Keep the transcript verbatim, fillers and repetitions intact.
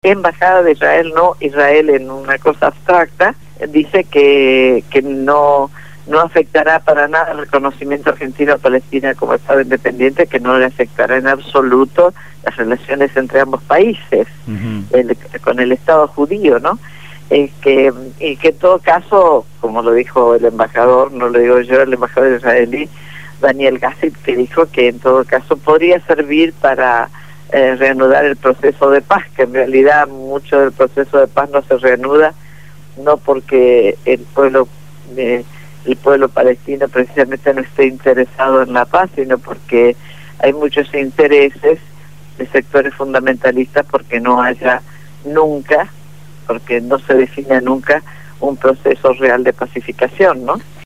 Embajada de Israel, no Israel en una cosa abstracta, dice que, que no, no afectará para nada el reconocimiento argentino a Palestina como Estado independiente, que no le afectará en absoluto las relaciones entre ambos países, uh-huh. el, con el Estado judío, ¿no? Es que, y que en todo caso, como lo dijo el embajador, no lo digo yo, el embajador israelí, Daniel Gassib, que dijo que en todo caso podría servir para Eh, reanudar el proceso de paz, que en realidad mucho del proceso de paz no se reanuda, no porque el pueblo eh, el pueblo palestino precisamente no esté interesado en la paz, sino porque hay muchos intereses de sectores fundamentalistas porque no haya nunca, porque no se defina nunca un proceso real de pacificación, ¿no?